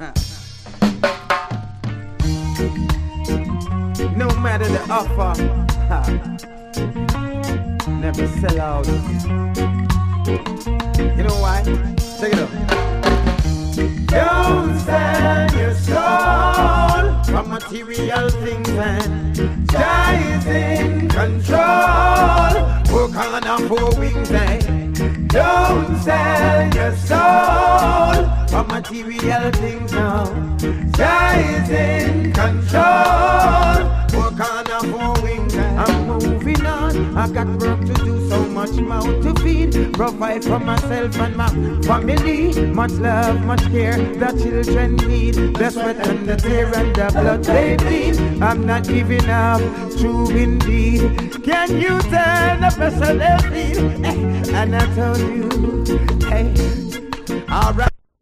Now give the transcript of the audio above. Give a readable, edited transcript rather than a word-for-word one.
No matter the offer, never sell out. You know why? Check it out. Don't sell your soul for material things, and Jah is in control. Work on our four wings, and don't sell your soul for material things now. Jah is in control. Work on our four wings, and I'm moving on. I got work to do, so much mouth to feed. Provide for myself and my family. Much love, much care that children need. The sweat and the tear and the blood they bleed. I'm not giving up, true indeed. Can you tell the pressure they feel? And I told you, hey, alright.